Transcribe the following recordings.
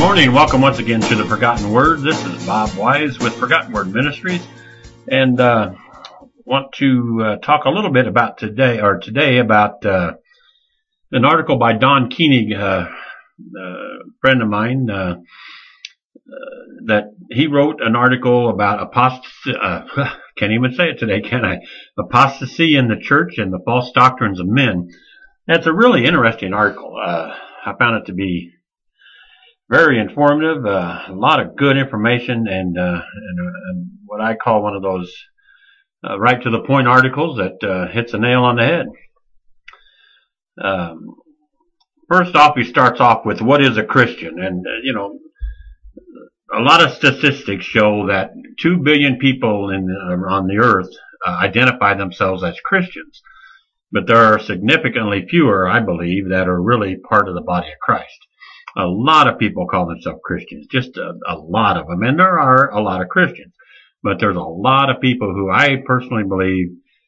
morning. Welcome once again to the Forgotten Word. This is Bob Wise with Forgotten Word Ministries, and want to talk a little bit about today about an article by Don Koenig, a friend of mine, that he wrote an article about apostasy. Can't even say it today, can I? Apostasy in the church and the false doctrines of men. That's a really interesting article. I found it to be very informative, a lot of good information, and what I call one of those right to the point articles that hits a nail on the head. First off, he starts off with what is a Christian, and a lot of statistics show that 2 billion people on the earth identify themselves as Christians, but there are significantly fewer, I believe, that are really part of the body of Christ. A lot of people call themselves Christians, just a lot of them, and there are a lot of Christians, but there's a lot of people who I personally believe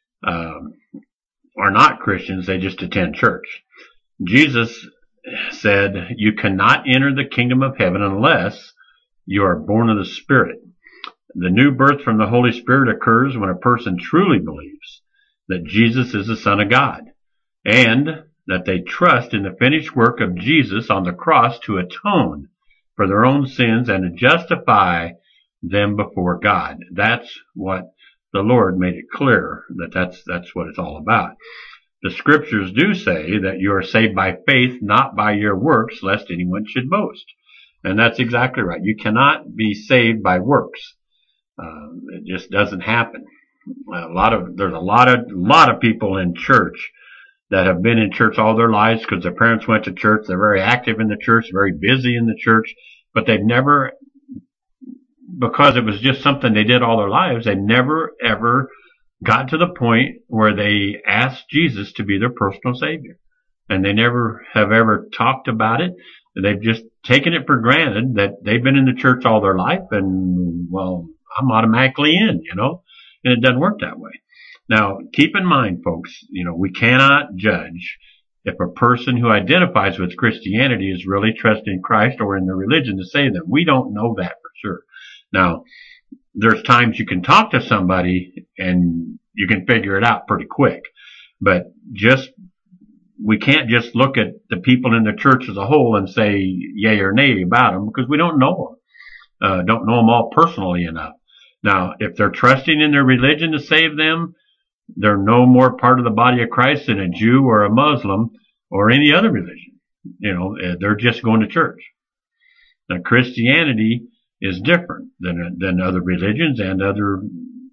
are not Christians. They just attend church. Jesus said, "You cannot enter the kingdom of heaven unless you are born of the Spirit." The new birth from the Holy Spirit occurs when a person truly believes that Jesus is the Son of God, and that they trust in the finished work of Jesus on the cross to atone for their own sins and to justify them before God. That's what the Lord made it clear, that's what it's all about. The scriptures do say that you are saved by faith, not by your works, lest anyone should boast. And that's exactly right. You cannot be saved by works. It just doesn't happen. There's a lot of people in church that have been in church all their lives because their parents went to church. They're very active in the church, very busy in the church, but they've never, because it was just something they did all their lives, they never ever got to the point where they asked Jesus to be their personal Savior. And they never have ever talked about it. They've just taken it for granted that they've been in the church all their life and, well, I'm automatically in, and it doesn't work that way. Now, keep in mind, folks, we cannot judge if a person who identifies with Christianity is really trusting Christ or in the religion to save them. We don't know that for sure. Now, there's times you can talk to somebody and you can figure it out pretty quick, but we can't just look at the people in the church as a whole and say yay or nay about them because we don't know them, don't know them all personally enough. Now, if they're trusting in their religion to save them, they're no more part of the body of Christ than a Jew or a Muslim or any other religion. They're just going to church. Now, Christianity is different than other religions and other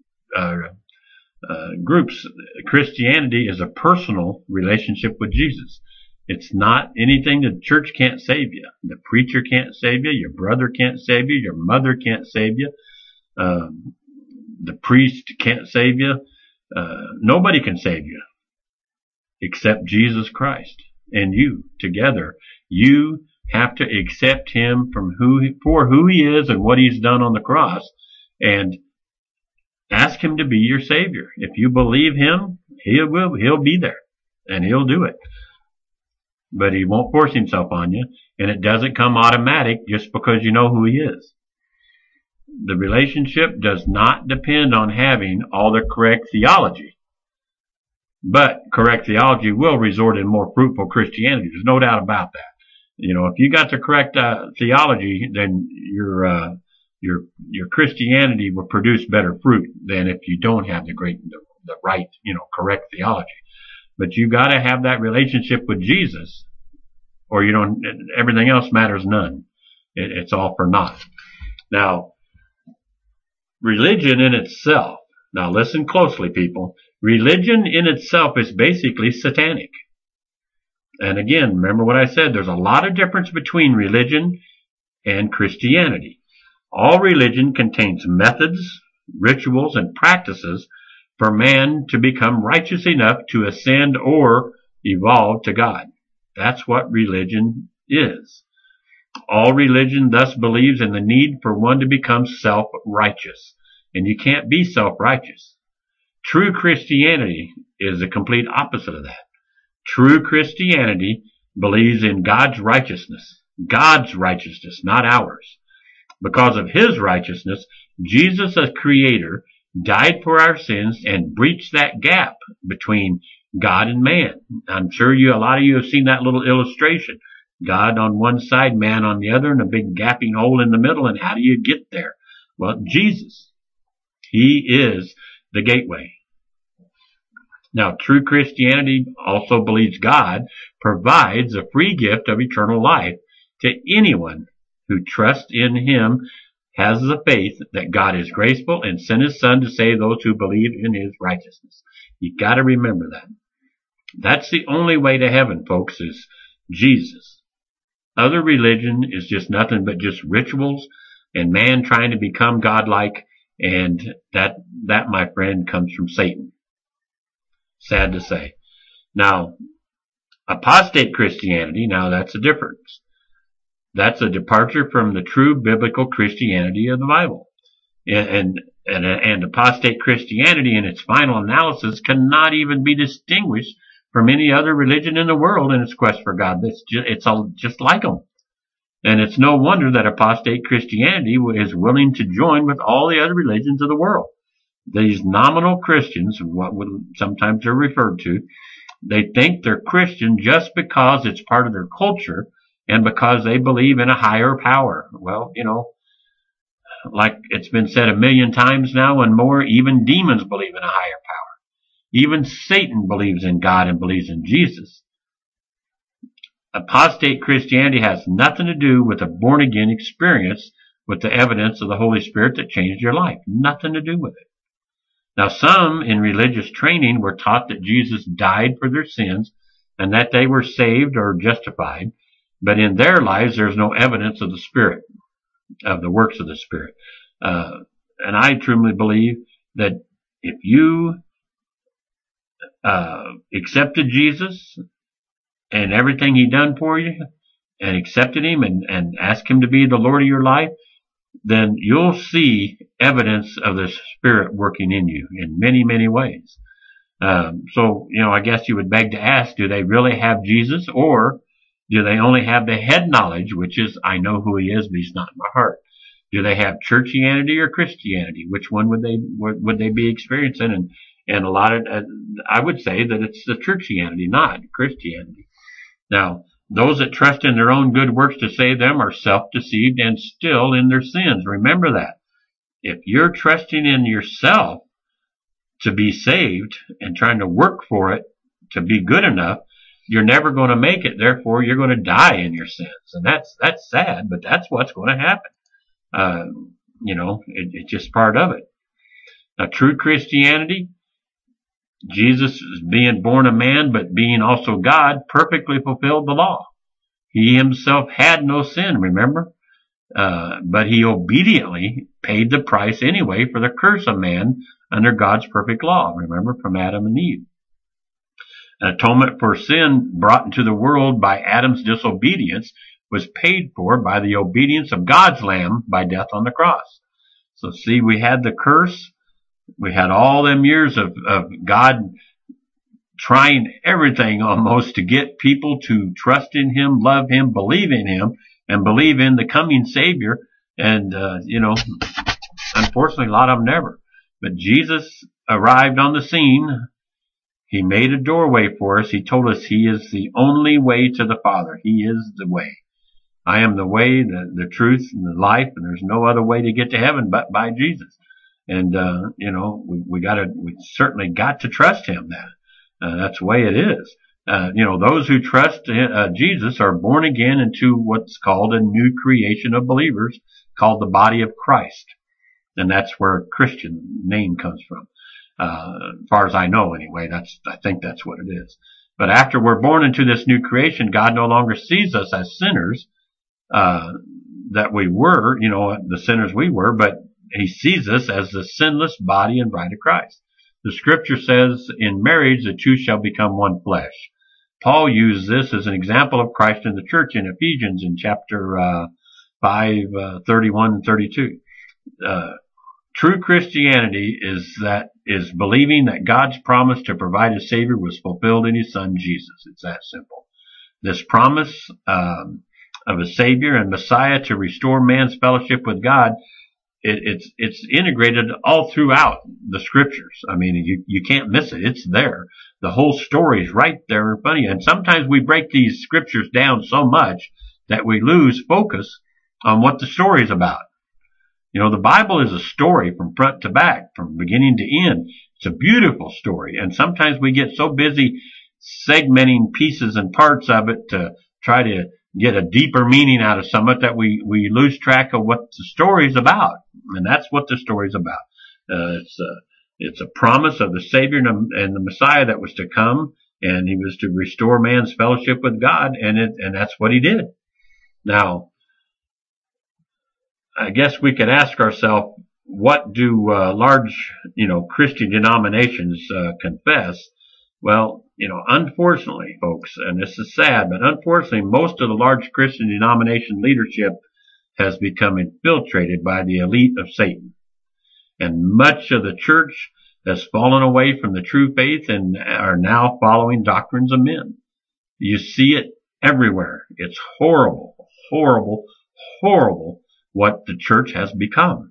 groups. Christianity is a personal relationship with Jesus. It's not anything. The church can't save you. The preacher can't save you. Your brother can't save you. Your mother can't save you. The priest can't save you. Nobody can save you except Jesus Christ and you together. You have to accept him for who he is and what he's done on the cross, and ask him to be your Savior. If you believe him, he'll be there and he'll do it. But he won't force himself on you, and it doesn't come automatic just because you know who he is. The relationship does not depend on having all the correct theology. But correct theology will result in more fruitful Christianity. There's no doubt about that. If you got the correct theology, then your Christianity will produce better fruit than if you don't have the right, correct theology. But you got to have that relationship with Jesus, or everything else matters none. It's all for naught. Now, religion in itself, now listen closely, people. Religion in itself is basically satanic. And again, remember what I said, there's a lot of difference between religion and Christianity. All religion contains methods, rituals, and practices for man to become righteous enough to ascend or evolve to God. That's what religion is. All religion thus believes in the need for one to become self-righteous. And you can't be self-righteous. True Christianity is the complete opposite of that. True Christianity believes in God's righteousness. God's righteousness, not ours. Because of his righteousness, Jesus as creator died for our sins and breached that gap between God and man. I'm sure a lot of you have seen that little illustration. God on one side, man on the other, and a big gaping hole in the middle. And how do you get there? Well, Jesus. He is the gateway. Now, true Christianity also believes God provides a free gift of eternal life to anyone who trusts in him, has the faith that God is graceful and sent his son to save those who believe in his righteousness. You got to remember that. That's the only way to heaven, folks, is Jesus. Other religion is just nothing but just rituals and man trying to become godlike, and that, my friend, comes from Satan. Sad to say. Now, apostate Christianity, now that's a difference. That's a departure from the true biblical Christianity of the Bible. And apostate Christianity in its final analysis cannot even be distinguished from any other religion in the world in its quest for God. It's all just like them. And it's no wonder that apostate Christianity is willing to join with all the other religions of the world. These nominal Christians, what sometimes they're referred to, they think they're Christian just because it's part of their culture and because they believe in a higher power. Well, like it's been said a million times now and more, even demons believe in a higher power. Even Satan believes in God and believes in Jesus. Apostate Christianity has nothing to do with a born-again experience with the evidence of the Holy Spirit that changed your life. Nothing to do with it. Now, some in religious training were taught that Jesus died for their sins and that they were saved or justified, but in their lives there's no evidence of the Spirit, of the works of the Spirit. And I truly believe that if you accepted Jesus and everything he done for you and accepted him and asked him to be the Lord of your life, then you'll see evidence of the Spirit working in you in many, many ways. So, I guess you would beg to ask, do they really have Jesus, or do they only have the head knowledge, which is, I know who he is, but he's not in my heart? Do they have churchianity or Christianity? Which one would they be experiencing? And a lot of, I would say that it's the churchianity, not Christianity. Now, those that trust in their own good works to save them are self-deceived and still in their sins. Remember that. If you're trusting in yourself to be saved and trying to work for it to be good enough, you're never going to make it. Therefore, you're going to die in your sins. And that's sad, but that's what's going to happen. It's just part of it. Now, true Christianity, Jesus being born a man, but being also God, perfectly fulfilled the law. He himself had no sin, remember? But he obediently paid the price anyway for the curse of man under God's perfect law, remember, from Adam and Eve. Atonement for sin brought into the world by Adam's disobedience was paid for by the obedience of God's Lamb by death on the cross. So see, we had the curse. We had all them years of God trying everything almost to get people to trust in him, love him, believe in him, and believe in the coming Savior. And, unfortunately, a lot of them never. But Jesus arrived on the scene. He made a doorway for us. He told us he is the only way to the Father. He is the way. I am the way, the truth, and the life, and there's no other way to get to heaven but by Jesus. And, we certainly got to trust him then. That's the way it is. Those who trust Jesus are born again into what's called a new creation of believers called the body of Christ. And that's where Christian name comes from. As far as I know anyway, I think that's what it is. But after we're born into this new creation, God no longer sees us as sinners, that we were, the sinners we were, but he sees us as the sinless body and bride of Christ. The scripture says in marriage, the two shall become one flesh. Paul used this as an example of Christ in the church in Ephesians in chapter 5, 31 and 32. True Christianity is believing that God's promise to provide a Savior was fulfilled in his Son Jesus. It's that simple. This promise of a Savior and Messiah to restore man's fellowship with God, it's integrated all throughout the scriptures. I mean, you can't miss it. It's there. The whole story is right there in front of you. And sometimes we break these scriptures down so much that we lose focus on what the story is about. You know, the Bible is a story from front to back, from beginning to end. It's a beautiful story. And sometimes we get so busy segmenting pieces and parts of it to try to get a deeper meaning out of some of it that we lose track of what the story is about. And that's what the story is about. It's a promise of the Savior and the Messiah that was to come, and he was to restore man's fellowship with God, and that's what he did. Now, I guess we could ask ourselves, what do large, Christian denominations confess? Well, unfortunately, folks, and this is sad, but unfortunately, most of the large Christian denomination leadership has become infiltrated by the elite of Satan. And much of the church has fallen away from the true faith and are now following doctrines of men. You see it everywhere. It's horrible, horrible, horrible what the church has become.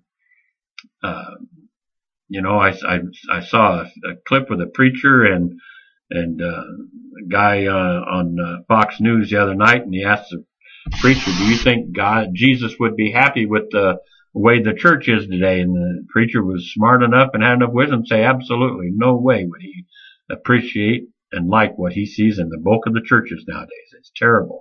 I saw a clip with a preacher and a guy on Fox News the other night, and he asked the preacher, "Do you think Jesus would be happy with the way the church is today?" And the preacher was smart enough and had enough wisdom to say, absolutely, no way would he appreciate and like what he sees in the bulk of the churches nowadays. It's terrible.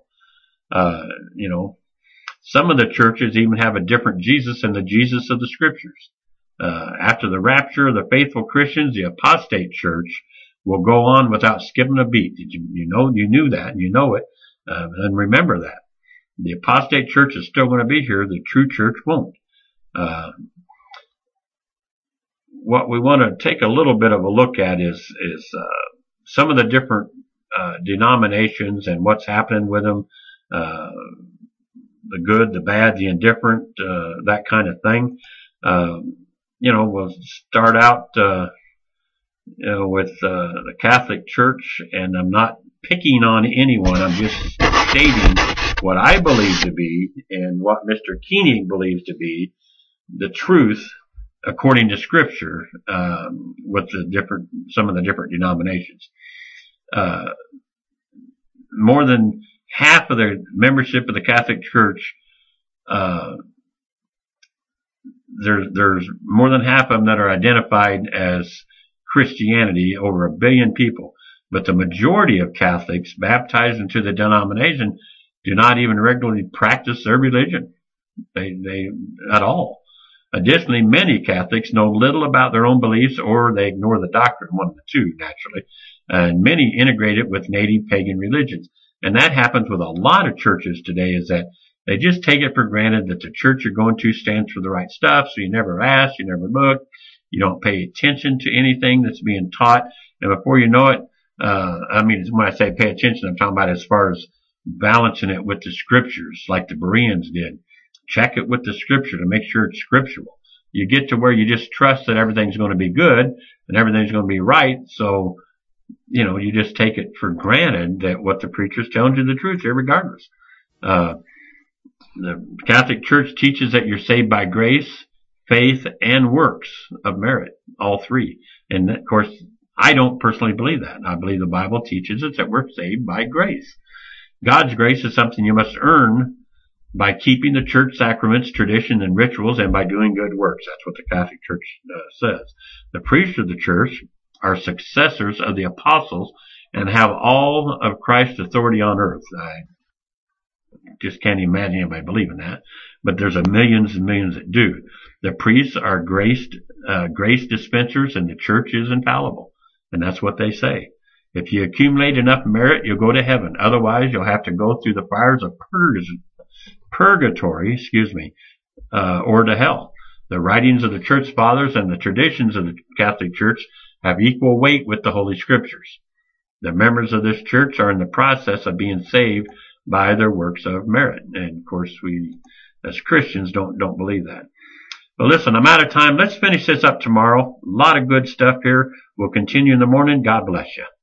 Some of the churches even have a different Jesus than the Jesus of the scriptures. After the rapture of the faithful Christians, the apostate church will go on without skipping a beat. You knew that, and you know it, and remember that. The apostate church is still going to be here. The true church won't. What we want to take a little bit of a look at is some of the different denominations and what's happening with them, the good, the bad, the indifferent, that kind of thing. We'll start out with the Catholic Church, and I'm not picking on anyone. I'm just stating what I believe to be and what Mr. Koenig believes to be the truth according to Scripture, with some of the different denominations. More than half of the membership of the Catholic Church, there's more than half of them that are identified as Christianity, over 1 billion people. But the majority of Catholics baptized into the denomination do not even regularly practice their religion. They at all. Additionally, many Catholics know little about their own beliefs, or they ignore the doctrine, one of the two, naturally. And many integrate it with native pagan religions. And that happens with a lot of churches today, is that they just take it for granted that the church you're going to stands for the right stuff, so you never ask, you never look, you don't pay attention to anything that's being taught, and before you know it, when I say pay attention, I'm talking about as far as balancing it with the scriptures, like the Bereans did. Check it with the scripture to make sure it's scriptural. You get to where you just trust that everything's going to be good and everything's going to be right, so you just take it for granted that what the preacher's telling you the truth, irregardless. The Catholic Church teaches that you're saved by grace, faith, and works of merit, all three. And of course, I don't personally believe that. I believe the Bible teaches us that we're saved by grace. God's grace is something you must earn by keeping the church sacraments, tradition, and rituals, and by doing good works. That's what the Catholic Church says. The priests of the church are successors of the apostles and have all of Christ's authority on earth. I just can't imagine anybody believing that, but there's millions and millions that do. The priests are grace dispensers, and the church is infallible, and that's what they say. If you accumulate enough merit, you'll go to heaven. Otherwise, you'll have to go through the fires of purgatory, or to hell. The writings of the church fathers and the traditions of the Catholic Church have equal weight with the Holy Scriptures. The members of this church are in the process of being saved by their works of merit. And of course, we as Christians don't believe that. But listen, I'm out of time. Let's finish this up tomorrow. A lot of good stuff here. We'll continue in the morning. God bless you.